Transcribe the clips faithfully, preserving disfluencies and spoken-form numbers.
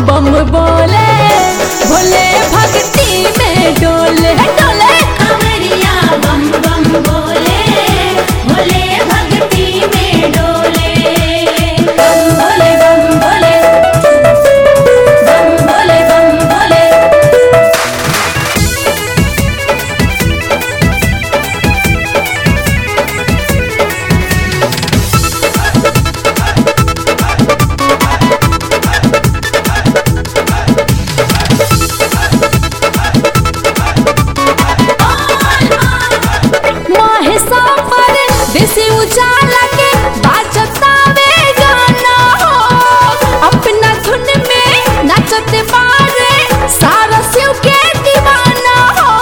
बम बोले, भोले भक्ति में डोले डोले। कांवरिया बम बम बोले, भोले भक्ति में डोले। बम भोले बम भोले, बम भोले बम भोले। देसी उजाला के बाजतावे गाना हो, अपना धुन में नाचते बारे सारा शिव के दीवाना हो।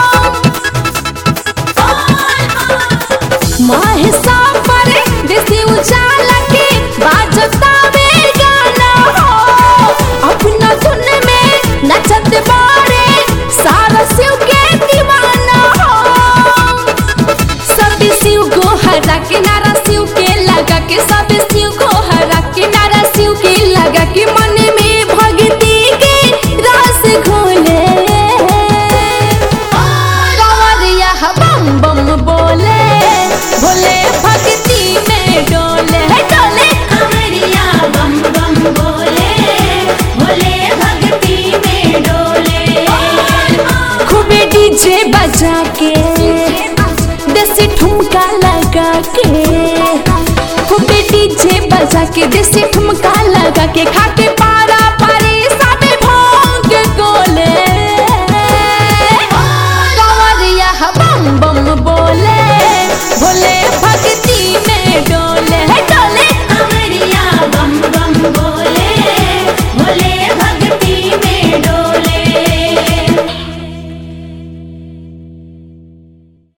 महेशा पर देसी उजाला के बाजतावे गाना हो, अपना धुन में नाचते बारे सारा शिव के दीवाना हो। सब शिव को हरा के नारा शिव के लगा के, सब शिव को हरा के नारा शिव के लगा के, मन में भक्ति के रस घोले। कांवरिया बम बम बोले, भोले भक्ति में डोले डोले। कांवरिया बम बम बोले, भोले भक्ति में डोले। खूबे डीजे बजा के, देसी ठुमका लगा के, खूबे डीजे बजा के, देसी